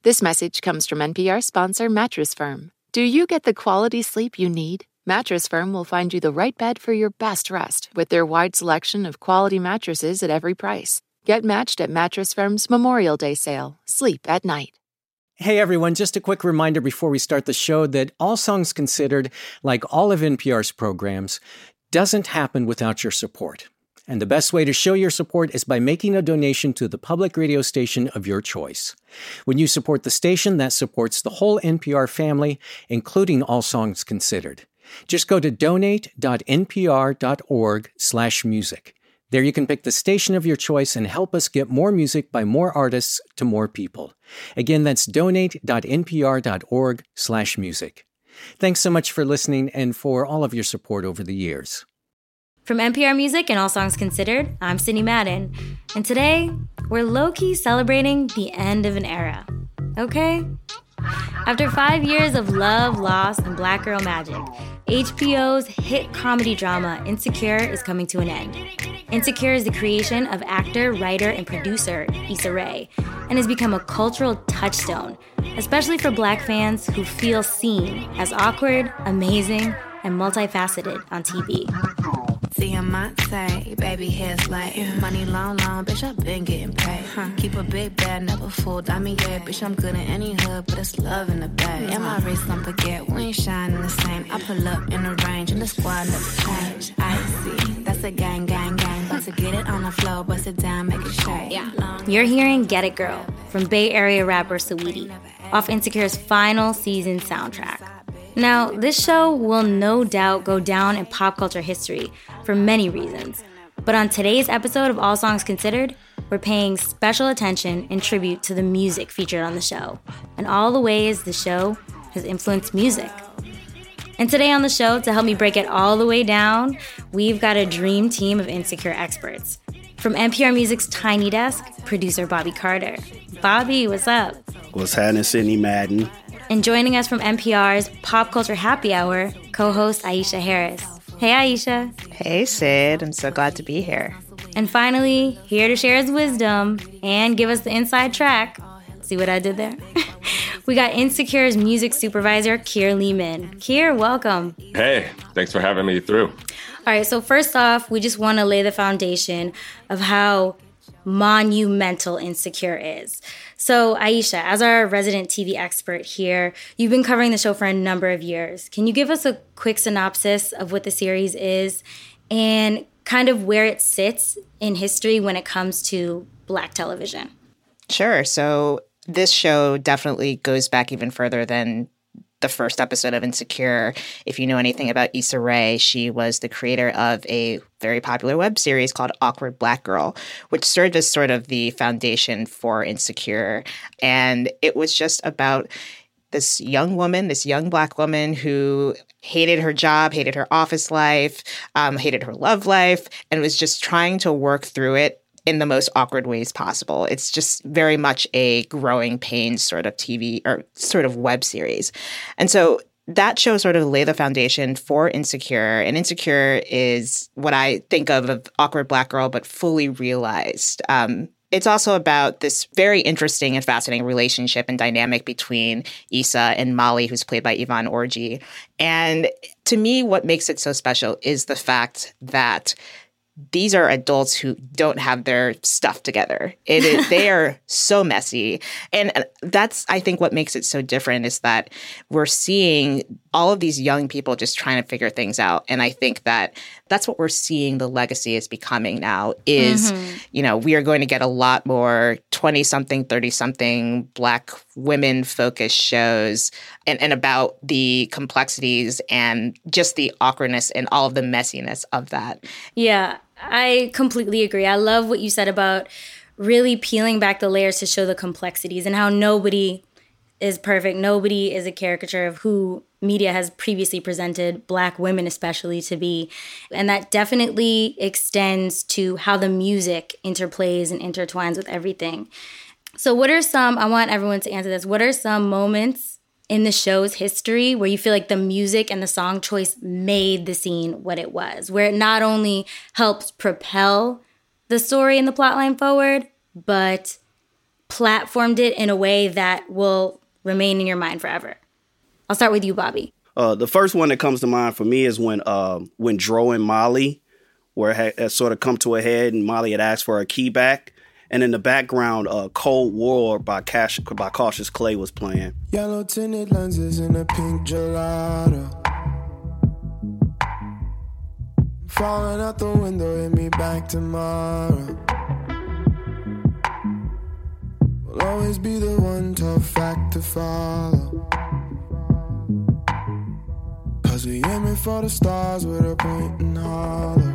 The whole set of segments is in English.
This message comes from NPR sponsor Mattress Firm. Do you get the quality sleep you need? Mattress Firm will find you the right bed for your best rest with their wide selection of quality mattresses at every price. Get matched at Mattress Firm's Memorial Day sale. Sleep at night. Hey everyone, just a quick reminder before we start the show that All Songs Considered, like all of NPR's programs, doesn't happen without your support. And the best way to show your support is by making a donation to the public radio station of your choice. When you support the station, that supports the whole NPR family, including All Songs Considered. Just go to donate.npr.org/music. There you can pick the station of your choice and help us get more music by more artists to more people. Again, that's donate.npr.org/music. Thanks so much for listening and for all of your support over the years. From NPR Music and All Songs Considered, I'm Sydney Madden. And today, we're low-key celebrating the end of an era. Okay? After 5 years of love, loss, and black girl magic, HBO's hit comedy drama Insecure is coming to an end. Insecure is the creation of actor, writer, and producer Issa Rae, and has become a cultural touchstone, especially for black fans who feel seen as awkward, amazing, and multifaceted on TV. See, I might say, baby, hair's like money long, bitch, I've been getting paid. Keep a big bag, never fooled. I mean, yeah, bitch, I'm good in any hood, but it's love in the bag. And my wrist, don't forget, we ain't shining the same. I pull up in the range, and the squad never change. I see, that's a gang, about to get it on the floor, bust it down, make it shake. You're hearing Get It Girl from Bay Area rapper Saweetie, off Insecure's final season soundtrack. Now, this show will no doubt go down in pop culture history for many reasons. But on today's episode of All Songs Considered, we're paying special attention and tribute to the music featured on the show and all the ways the show has influenced music. And today on the show, to help me break it all the way down, we've got a dream team of Insecure experts. From NPR Music's Tiny Desk, producer Bobby Carter. Bobby, what's up? What's happening, Sydney Madden? And joining us from NPR's Pop Culture Happy Hour, co-host Aisha Harris. Hey, Aisha. Hey, Sid. I'm so glad to be here. And finally, here to share his wisdom and give us the inside track. See what I did there? We got Insecure's music supervisor, Keir Lehman. Keir, welcome. Hey, thanks for having me through. All right, so first off, we just want to lay the foundation of how monumental Insecure is. So, Aisha, as our resident TV expert here, you've been covering the show for a number of years. Can you give us a quick synopsis of what the series is and kind of where it sits in history when it comes to Black television? Sure. So this show definitely goes back even further than the first episode of Insecure. If you know anything about Issa Rae, she was the creator of a very popular web series called Awkward Black Girl, which served as sort of the foundation for Insecure. And it was just about this young woman, this young Black woman who hated her job, hated her office life, hated her love life, and was just trying to work through it in the most awkward ways possible. It's just very much a growing pains sort of TV or sort of web series. And so that show sort of laid the foundation for Insecure. And Insecure is what I think of Awkward Black Girl, but fully realized. It's also about this very interesting and fascinating relationship and dynamic between Issa and Molly, who's played by Yvonne Orji. And to me, what makes it so special is the fact that these are adults who don't have their stuff together. They are so messy. And that's, I think, what makes it so different is that we're seeing all of these young people just trying to figure things out. And I think that that's what we're seeing the legacy is becoming now is, you know, we are going to get a lot more 20-something, 30-something Black women-focused shows and about the complexities and just the awkwardness and all of the messiness of that. Yeah, I completely agree. I love what you said about really peeling back the layers to show the complexities and how nobody is perfect. Nobody is a caricature of who media has previously presented Black women especially to be. And that definitely extends to how the music interplays and intertwines with everything. So what are some, I want everyone to answer this, what are some moments in the show's history where you feel like the music and the song choice made the scene what it was, where it not only helps propel the story and the plotline forward, but platformed it in a way that will remain in your mind forever? I'll start with you, Bobby. The first one that comes to mind for me is when Dro and Molly, where it had sort of come to a head and Molly had asked for her key back. And in the background, Cold War by Cautious Clay was playing. Yellow tinted lenses in a pink gelato. Falling out the window, hit me back tomorrow. Will always be the one tough fact to follow. 'Cause we aiming for the stars with a point and hollow.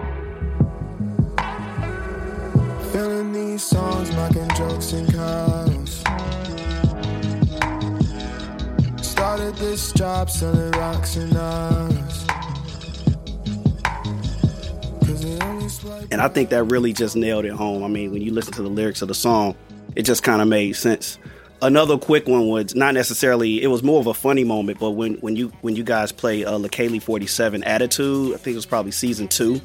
Feeling these songs, making jokes and colors. Started this job selling rocks and dollars. And I think that really just nailed it home. I mean, when you listen to the lyrics of the song, it just kind of made sense. Another quick one was not necessarily, it was more of a funny moment, but when you guys play LaKaylee 47 Attitude, I think it was probably season 2,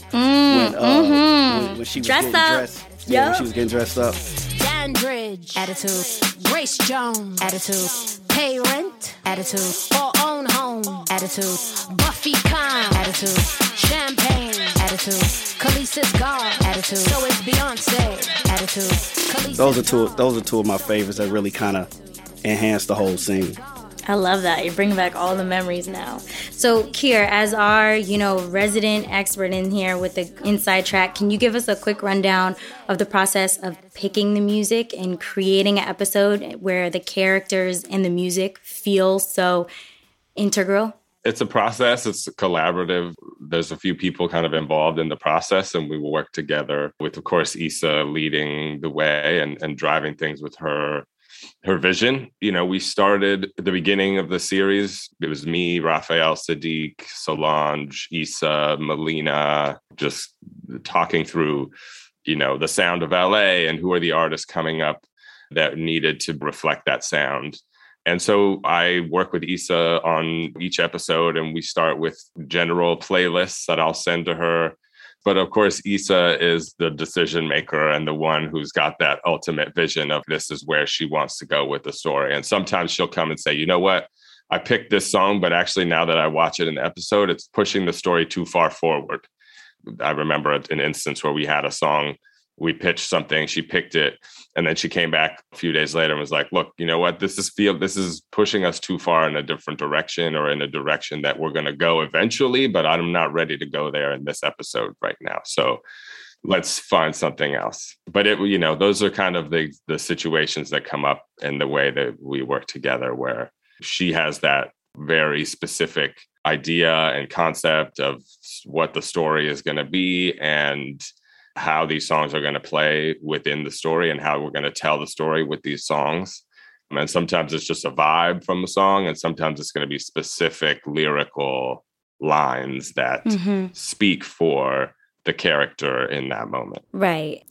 when she was getting dressed. Yeah, when she was getting dressed up. Dandridge, attitude. Grace Jones, attitude. Pay rent, attitude. Or own home, attitude. Buffy Khan, attitude. Champagne, attitude. Khaleesi's God, attitude. So it's Beyonce, attitude. Those are two of my favorites that really kind of enhanced the whole scene. I love that. You're bringing back all the memories now. So, Kier, as our, resident expert in here with the inside track, can you give us a quick rundown of the process of picking the music and creating an episode where the characters and the music feel so integral? It's a process. It's collaborative. There's a few people kind of involved in the process, and we will work together with, of course, Issa leading the way and driving things with her vision. We started at the beginning of the series. It was me, Raphael Sadiq, Solange, Issa, Melina, just talking through, the sound of LA and who are the artists coming up that needed to reflect that sound. And so I work with Issa on each episode, and we start with general playlists that I'll send to her. But of course, Issa is the decision maker and the one who's got that ultimate vision of this is where she wants to go with the story. And sometimes she'll come and say, you know what, I picked this song, but actually now that I watch it in the episode, it's pushing the story too far forward. I remember an instance where we had a song, we pitched something, she picked it, and then she came back a few days later and was like, look, you know what, this is pushing us too far in a different direction, or in a direction that we're going to go eventually, but I'm not ready to go there in this episode right now. So let's find something else. But those are kind of the situations that come up in the way that we work together, where she has that very specific idea and concept of what the story is going to be and how these songs are going to play within the story and how we're going to tell the story with these songs. And sometimes it's just a vibe from the song, and sometimes it's going to be specific lyrical lines that speak for the character in that moment. Right.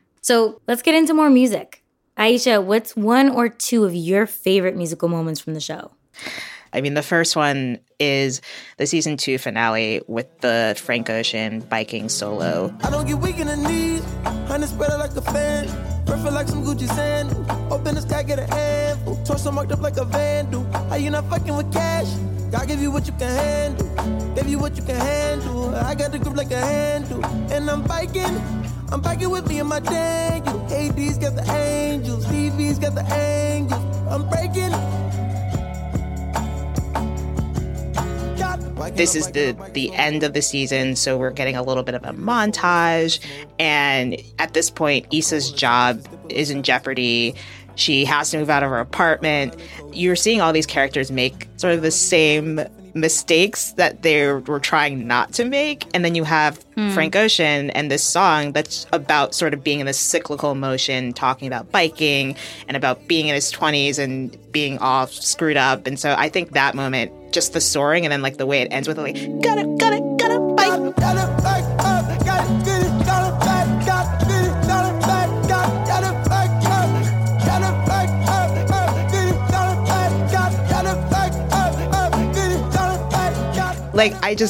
So let's get into more music. Aisha, what's one or two of your favorite musical moments from the show? I mean, the first one is the season 2 finale with the Frank Ocean biking solo. I don't get weak in the knees, honey spread it like a fan, perfect like some Gucci sandals. Open the sky, get a handful, torso marked up like a vandal. How you not fucking with cash? God give you what you can handle, give you what you can handle. I got the grip like a handle, and I'm biking with me and my Daniel. AD's got the angels, TV's got the angels. I'm breaking. This is the end of the season, so we're getting a little bit of a montage. And at this point, Issa's job is in jeopardy. She has to move out of her apartment. You're seeing all these characters make sort of the same mistakes that they were trying not to make. And then you have Frank Ocean and this song that's about sort of being in this cyclical motion, talking about biking and about being in his 20s and being all screwed up. And so I think that moment, just the soaring and then like the way it ends with like, gotta bike. Gotta bike up, gotta get it, gotta bike, gotta get it, gotta bike, gotta bike up, gotta bike up, get it, gotta bike, gotta bike up, get it, gotta bike. Like, I just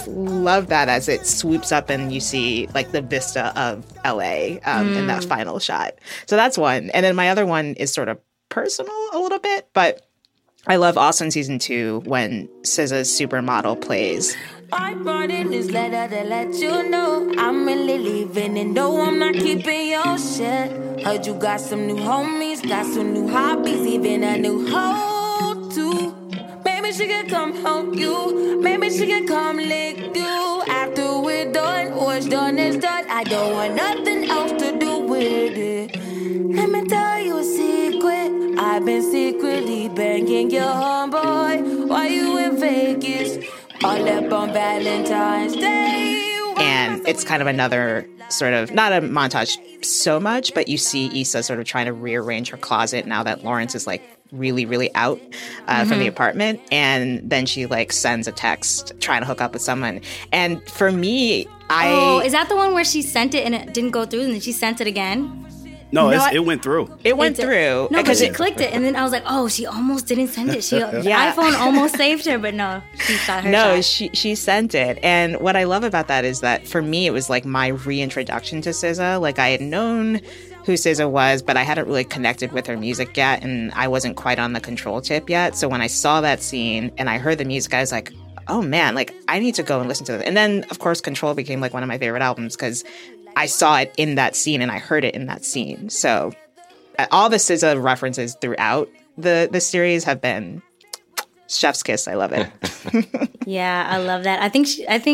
love that as it swoops up and you see like the vista of LA in that final shot. So that's one. And then my other one is sort of personal a little bit, but I love also in season 2 when SZA's Supermodel plays. I brought in this letter to let you know I'm really leaving, and no, I'm not keeping your shit. Heard you got some new homies, got some new hobbies, even a new hoe too. Maybe she can come help you, maybe she can come lick you. After we're done, what's done is done. I don't want nothing else to do with it. Let me tell you a secret, I've been secretly banging your homeboy while you in Vegas. All up on Valentine's Day. And it's kind of another sort of, not a montage so much, but you see Issa sort of trying to rearrange her closet now that Lawrence is like really, really out from the apartment. And then she like sends a text trying to hook up with someone. And for me, is that the one where she sent it and it didn't go through and then she sent it again? No, it went through. It went through. No, because she clicked it, and then I was like, "Oh, she almost didn't send it." iPhone almost saved her, but no, she got her. No, shot. she sent it, and what I love about that is that for me, it was like my reintroduction to SZA. Like I had known who SZA was, but I hadn't really connected with her music yet, and I wasn't quite on the Control tip yet. So when I saw that scene and I heard the music, I was like, "Oh man, like I need to go and listen to it." And then, of course, Control became like one of my favorite albums because I saw it in that scene and I heard it in that scene. So all the SZA references throughout the series have been chef's kiss. I love it. Yeah, I love that. I think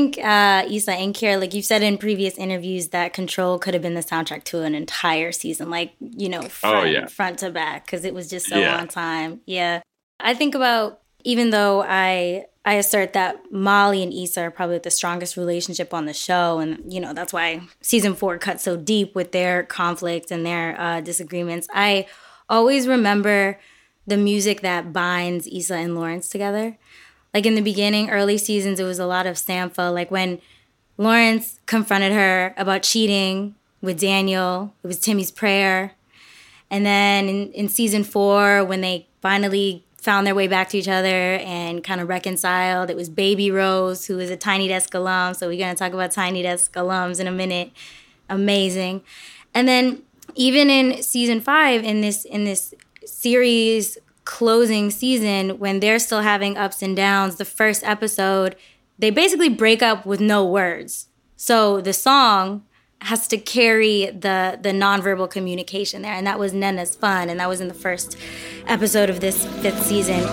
Issa and Kiera, like you've said in previous interviews, that Control could have been the soundtrack to an entire season, like, you know, front to back, because it was just so on time. Yeah. I think about, even though I assert that Molly and Issa are probably the strongest relationship on the show. And, you know, that's why season 4 cut so deep with their conflict and their disagreements. I always remember the music that binds Issa and Lawrence together. Like in the beginning, early seasons, it was a lot of Sampha. Like when Lawrence confronted her about cheating with Daniel, it was Timmy's Prayer. And then in season 4, when they finally found their way back to each other and kind of reconciled, it was Baby Rose, who is a Tiny Desk alum. So we're going to talk about Tiny Desk alums in a minute. Amazing. And then even in season 5, in this series closing season, when they're still having ups and downs, the first episode, they basically break up with no words. So the song has to carry the nonverbal communication there. And that was Nena's Fun. And that was in the first episode of this 5th season.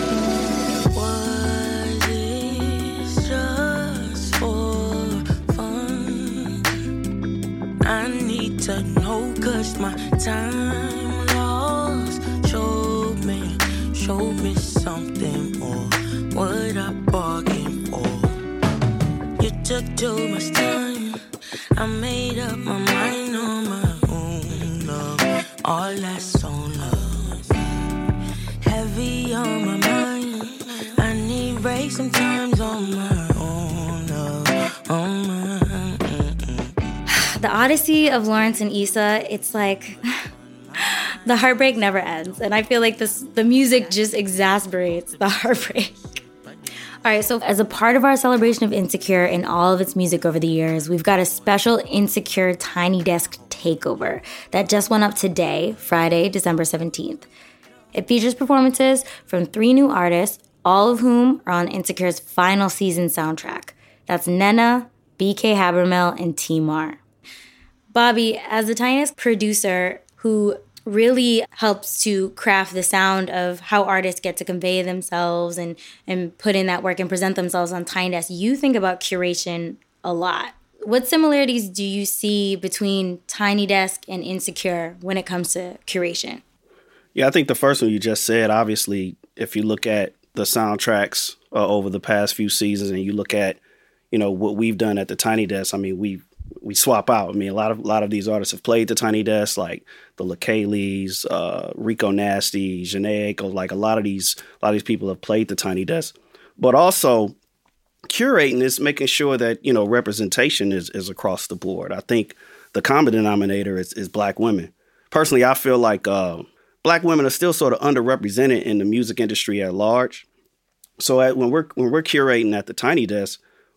Was it just for fun? I need to know, 'cause my time lost showed me something more. What I bargained for. You took too much time. I made up my mind on my own, love. All that's on love. Heavy on my mind. I need break sometimes on my own, love. On my The odyssey of Lawrence and Issa, it's like the heartbreak never ends. And I feel like the music just exasperates the heartbreak. All right, so as a part of our celebration of Insecure and all of its music over the years, we've got a special Insecure Tiny Desk takeover that just went up today, Friday, December 17th. It features performances from 3 new artists, all of whom are on Insecure's final season soundtrack. That's Nena, BK Habermill, and T-Mar. Bobby, as the Tiny Desk producer who really helps to craft the sound of how artists get to convey themselves and put in that work and present themselves on Tiny Desk, you think about curation a lot. What similarities do you see between Tiny Desk and Insecure when it comes to curation? Yeah, I think the first one you just said, obviously, if you look at the soundtracks over the past few seasons and you look at, you know, what we've done at the Tiny Desk, I mean, we swap out. I mean, a lot of these artists have played the Tiny Desk, like the LaKayleys, Rico Nasty, Jhené Aiko. Like a lot of these people have played the Tiny Desk. But also, curating is making sure that, you know, representation is across the board. I think the common denominator is Black women. Personally, I feel like Black women are still sort of underrepresented in the music industry at large. So when we're curating at the Tiny Desk,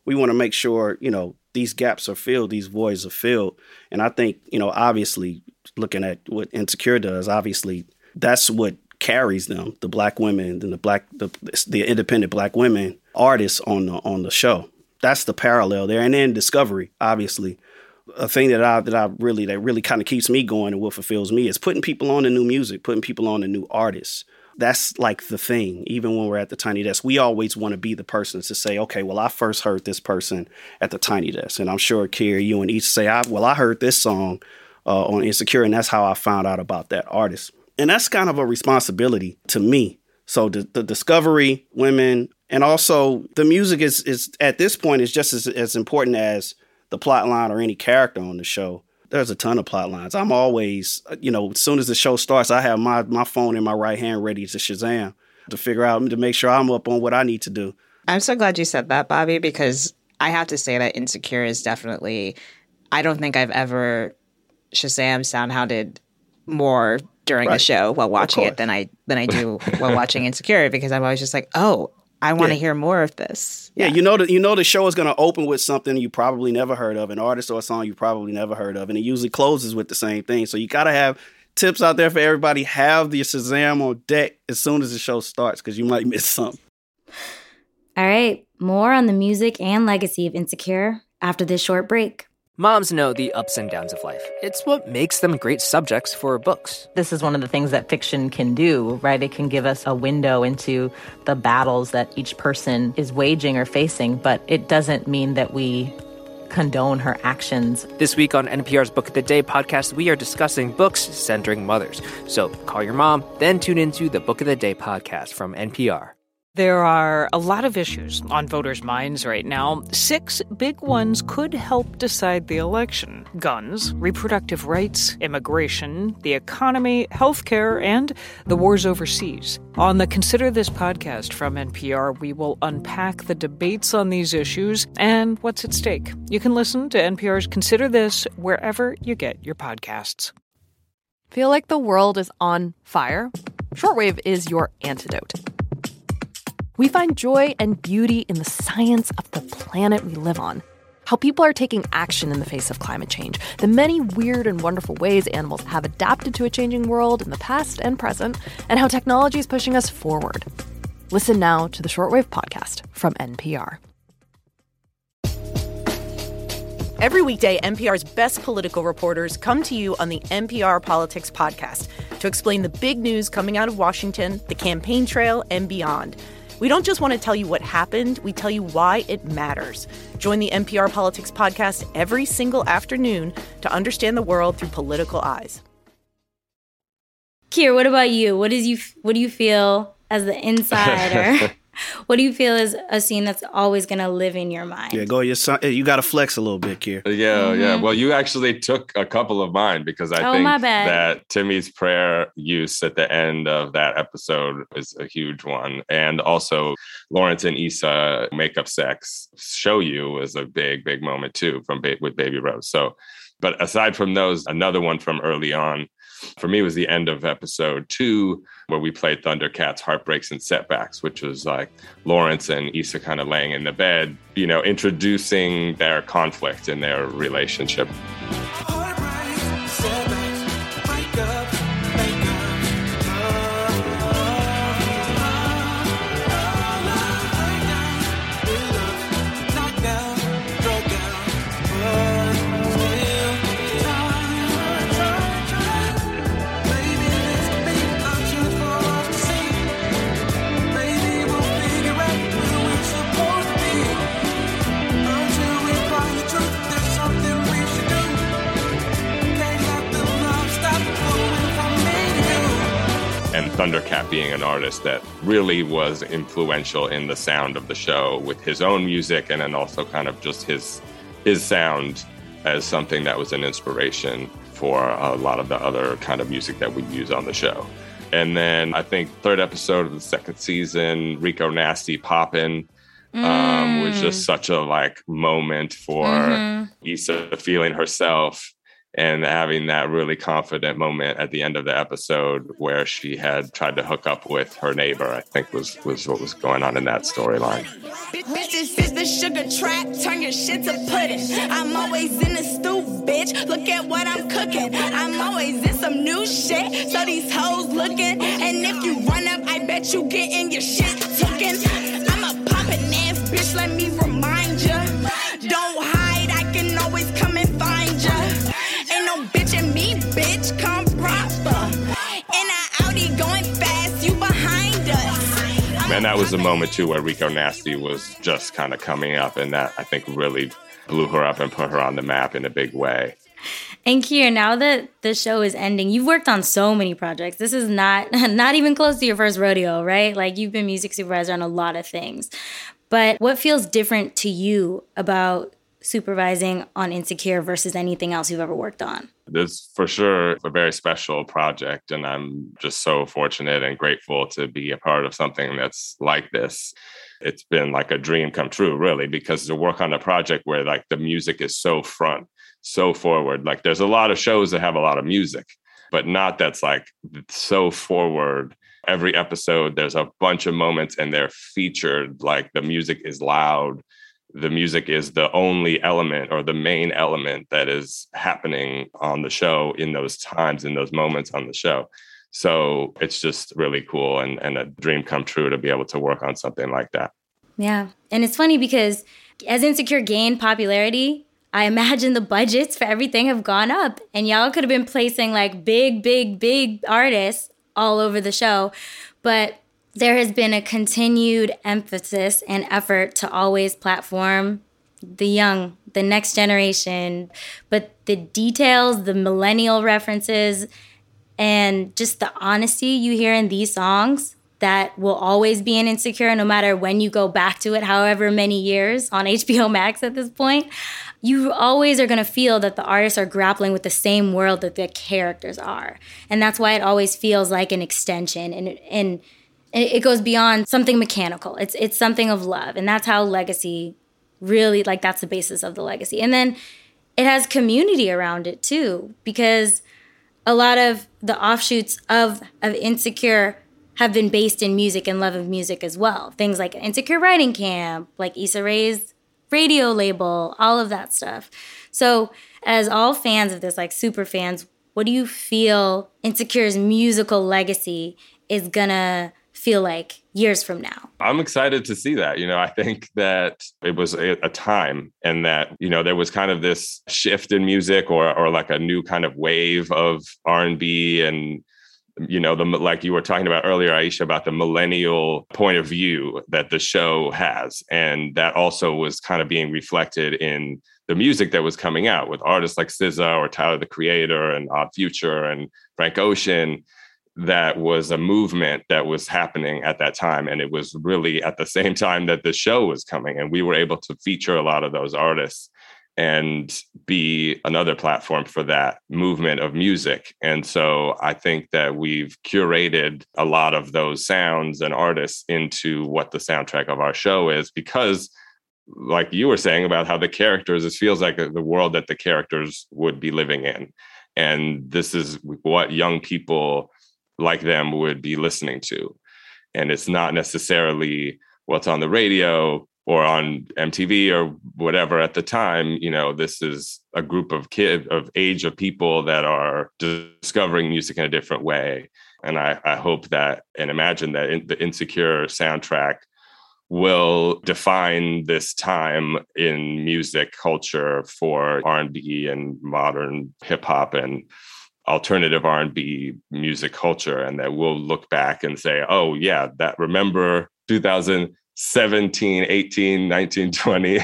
We want to make sure, these gaps are filled, these voids are filled. And I think, obviously, looking at what Insecure does, obviously, that's what carries them, the Black women and the independent Black women artists on the show. That's the parallel there. And then Discovery, obviously. A thing that really kind of keeps me going and what fulfills me is putting people on the new music, putting people on the new artists. That's like the thing. Even when we're at the Tiny Desk, we always want to be the person to say, okay, well, I first heard this person at the Tiny Desk. And I'm sure, Kier, you and each say, I heard this song on Insecure, and that's how I found out about that artist. And that's kind of a responsibility to me. So the Discovery, women, and also the music is at this point is just as important as the plot line or any character on the show. There's a ton of plot lines. I'm always, as soon as the show starts, I have my phone in my right hand ready to Shazam to figure out, to make sure I'm up on what I need to do. I'm so glad you said that, Bobby, because I have to say that Insecure is definitely, I don't think I've ever Shazam soundhounded more during the show while watching it than I do while watching Insecure, because I'm always just like, oh, I want to hear more of this. Yeah, the show is going to open with something you probably never heard of, an artist or a song you probably never heard of, and it usually closes with the same thing. So you got to have tips out there for everybody. Have the Shazam on deck as soon as the show starts, because you might miss something. All right, more on the music and legacy of Insecure after this short break. Moms know the ups and downs of life. It's what makes them great subjects for books. This is one of the things that fiction can do, right? It can give us a window into the battles that each person is waging or facing, but it doesn't mean that we condone her actions. This week on NPR's Book of the Day podcast, we are discussing books centering mothers. So call your mom, then tune into the Book of the Day podcast from NPR. There are a lot of issues on voters' minds right now. 6 big ones could help decide the election: guns, reproductive rights, immigration, the economy, healthcare, and the wars overseas. On the Consider This podcast from NPR, we will unpack the debates on these issues and what's at stake. You can listen to NPR's Consider This wherever you get your podcasts. Feel like the world is on fire? Shortwave is your antidote. We find joy and beauty in the science of the planet we live on, how people are taking action in the face of climate change, the many weird and wonderful ways animals have adapted to a changing world in the past and present, and how technology is pushing us forward. Listen now to the Shortwave podcast from NPR. Every weekday, NPR's best political reporters come to you on the NPR Politics Podcast to explain the big news coming out of Washington, the campaign trail, and beyond. We don't just want to tell you what happened, we tell you why it matters. Join the NPR Politics Podcast every single afternoon to understand the world through political eyes. Kier, what about you? What do you feel as the insider? What do you feel is a scene that's always going to live in your mind? Yeah, you got to flex a little bit, Kier. Yeah. Well, you actually took a couple of mine, because I think that Timmy's prayer use at the end of that episode is a huge one. And also Lawrence and Issa makeup sex show you was a big, big moment too with Baby Rose. So, but aside from those, another one from early on for me was the end of episode 2, where we played Thundercats, Heartbreaks and Setbacks, which was like Lawrence and Issa kind of laying in the bed, introducing their conflict in their relationship. Thundercat being an artist that really was influential in the sound of the show with his own music, and then also kind of just his sound as something that was an inspiration for a lot of the other kind of music that we use on the show. And then I think 3rd episode of the 2nd season, Rico Nasty Poppin', was just such a moment for Issa feeling herself and having that really confident moment at the end of the episode where she had tried to hook up with her neighbor, I think was what was going on in that storyline. Bitches the sugar trap, turn your shit to pudding. I'm always in the stew, bitch. Look at what I'm cooking. I'm always in some new shit, so these hoes looking. And if you run up, I bet you getting your shit tooken. I'm a poppin' ass bitch, let me remind ya. Don't hide, I can always come and find ya. Ain't no bitch in me, bitch, come proper. In a Audi going fast, you behind us. And that was the moment, too, where Rico Nasty was just kind of coming up. And that, I think, really blew her up and put her on the map in a big way. And Kier, now that the show is ending, you've worked on so many projects. This is not even close to your first rodeo, right? Like, you've been music supervisor on a lot of things. But what feels different to you about supervising on Insecure versus anything else you've ever worked on? This is for sure a very special project, and I'm just so fortunate and grateful to be a part of something that's like this. It's been like a dream come true, really, because to work on a project where like the music is so front, so forward. Like there's a lot of shows that have a lot of music, but not that's like so forward. Every episode, there's a bunch of moments and they're featured, like the music is loud. The music is the only element or the main element that is happening on the show in those times, in those moments on the show. So it's just really cool and a dream come true to be able to work on something like that. Yeah. And it's funny because as Insecure gained popularity, I imagine the budgets for everything have gone up. And y'all could have been placing like big artists all over the show. But there has been a continued emphasis and effort to always platform the young, the next generation. But the details, the millennial references, and just the honesty you hear in these songs that will always be in Insecure, no matter when you go back to it, however many years on HBO Max at this point, you always are going to feel that the artists are grappling with the same world that the characters are. And that's why it always feels like an extension. And it goes beyond something mechanical. It's something of love. And that's how Legacy really, like, that's the basis of the Legacy. And then it has community around it, too, because a lot of the offshoots of Insecure have been based in music and love of music as well. Things like Insecure Writing Camp, like Issa Rae's radio label, all of that stuff. So as all fans of this, like super fans, what do you feel Insecure's musical legacy is gonna feel like years from now? I'm excited to see that. I think that it was a time and that, there was kind of this shift in music or like a new kind of wave of R&B and, like you were talking about earlier, Aisha, about the millennial point of view that the show has. And that also was kind of being reflected in the music that was coming out with artists like SZA or Tyler, the Creator, and Odd Future and Frank Ocean. That was a movement that was happening at that time. And it was really at the same time that the show was coming. And we were able to feature a lot of those artists and be another platform for that movement of music. And so I think that we've curated a lot of those sounds and artists into what the soundtrack of our show is, because like you were saying about how the characters, it feels like the world that the characters would be living in. And this is what young people like them would be listening to. And it's not necessarily what's on the radio or on MTV or whatever at the time. This is a group of age of people that are discovering music in a different way. And I hope that and imagine that the Insecure soundtrack will define this time in music culture for R&B and modern hip hop and alternative R&B music culture, and that we'll look back and say, oh yeah, that remember 2017, 18, 19, 20.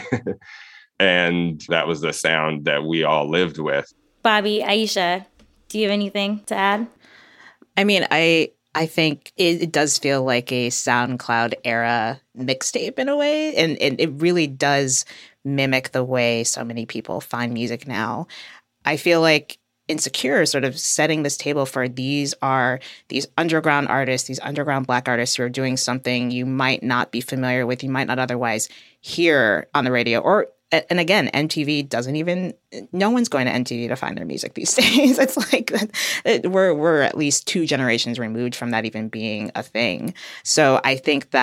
And that was the sound that we all lived with. Bobby, Aisha, do you have anything to add? I mean, I think it does feel like a SoundCloud era mixtape in a way. And it really does mimic the way so many people find music now. I feel like Insecure is sort of setting this table for these are these underground artists, these underground Black artists who are doing something you might not be familiar with, you might not otherwise hear on the radio. And again, MTV doesn't even, no one's going to MTV to find their music these days. It's like we're at least 2 generations removed from that even being a thing. So I think that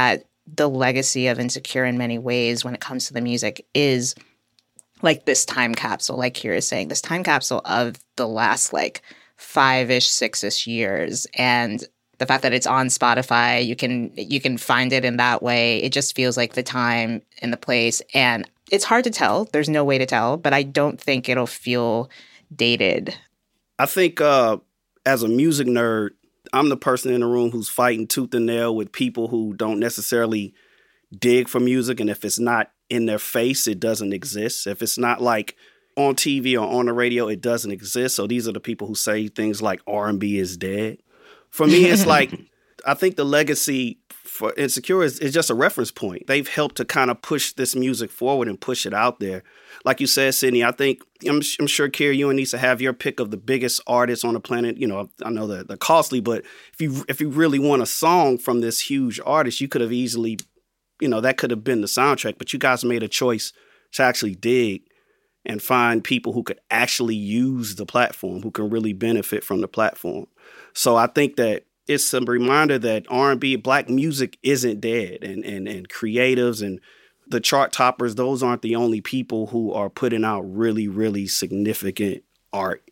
the legacy of Insecure in many ways when it comes to the music is like this time capsule, like Kira is saying, this time capsule of the last like 5-ish, 6-ish years. And the fact that it's on Spotify, you can find it in that way. It just feels like the time and the place. And it's hard to tell. There's no way to tell, but I don't think it'll feel dated. I think as a music nerd, I'm the person in the room who's fighting tooth and nail with people who don't necessarily dig for music. And if it's not in their face, it doesn't exist. If it's not like on TV or on the radio, it doesn't exist. So these are the people who say things like R&B is dead. For me, it's like, I think the legacy for Insecure is just a reference point. They've helped to kind of push this music forward and push it out there. Like you said, Sydney, I'm sure, Kira, you and Issa have your pick of the biggest artists on the planet. You know, I know they're costly, but if you really want a song from this huge artist, you could have easily, you know, that could have been the soundtrack. But you guys made a choice to actually dig and find people who could actually use the platform, who can really benefit from the platform. So I think that it's a reminder that R&B, Black music isn't dead, and creatives and the chart toppers, those aren't the only people who are putting out really, really significant art.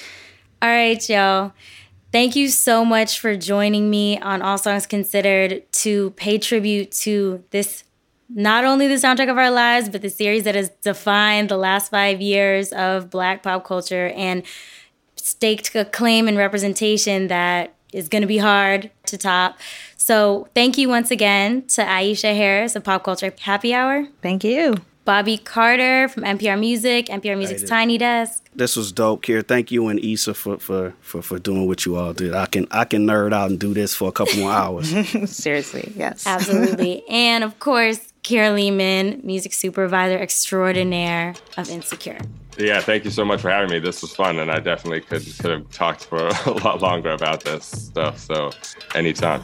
All right, y'all. Thank you so much for joining me on All Songs Considered to pay tribute to this, not only the soundtrack of our lives, but the series that has defined the last 5 years of Black pop culture and staked a claim and representation that is going to be hard to top. So thank you once again to Aisha Harris of Pop Culture Happy Hour. Thank you. Bobby Carter from NPR Music, NPR Music's Tiny Desk. This was dope, Kira. Thank you and Issa for doing what you all did. I can nerd out and do this for a couple more hours. Seriously, yes. Absolutely. And of course, Kira Lehman, music supervisor extraordinaire of Insecure. Yeah, thank you so much for having me. This was fun, and I definitely could have talked for a lot longer about this stuff, so anytime.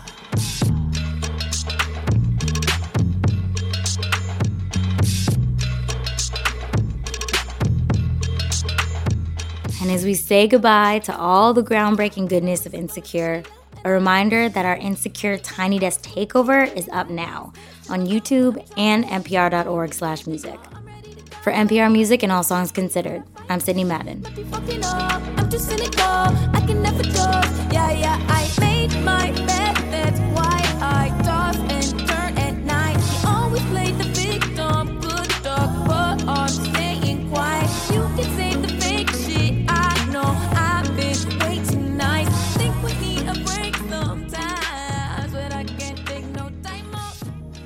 And as we say goodbye to all the groundbreaking goodness of Insecure, a reminder that our Insecure Tiny Desk Takeover is up now on YouTube and npr.org/music. For NPR Music and All Songs Considered, I'm Sydney Madden. I'm too cynical, I can never trust. Yeah, I made my bed, that's why I toss and turn at night. You always play the victim, good dog, but I'm staying quiet. You can say the fake shit, I know I've been way too nice. Think we need a break sometimes, but I can't take no time off.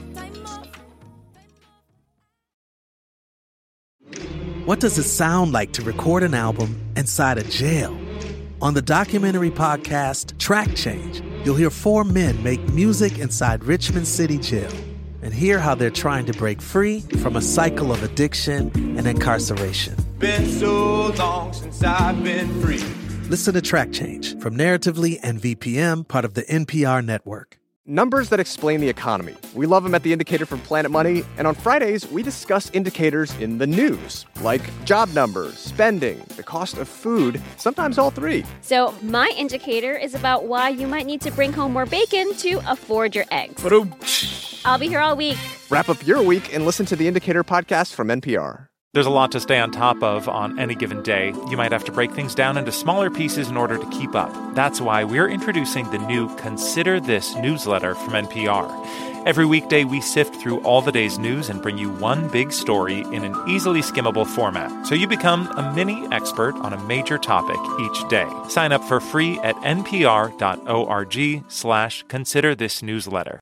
What does it sound like to record an album inside a jail? On the documentary podcast Track Change, you'll hear 4 men make music inside Richmond City Jail and hear how they're trying to break free from a cycle of addiction and incarceration. Been so long since I've been free. Listen to Track Change from Narratively and VPM, part of the NPR network. Numbers that explain the economy. We love them at The Indicator from Planet Money. And on Fridays, we discuss indicators in the news, like job numbers, spending, the cost of food, sometimes all three. So my indicator is about why you might need to bring home more bacon to afford your eggs. I'll be here all week. Wrap up your week and listen to The Indicator podcast from NPR. There's a lot to stay on top of on any given day. You might have to break things down into smaller pieces in order to keep up. That's why we're introducing the new Consider This newsletter from NPR. Every weekday, we sift through all the day's news and bring you one big story in an easily skimmable format, so you become a mini expert on a major topic each day. Sign up for free at npr.org/considerthisnewsletter.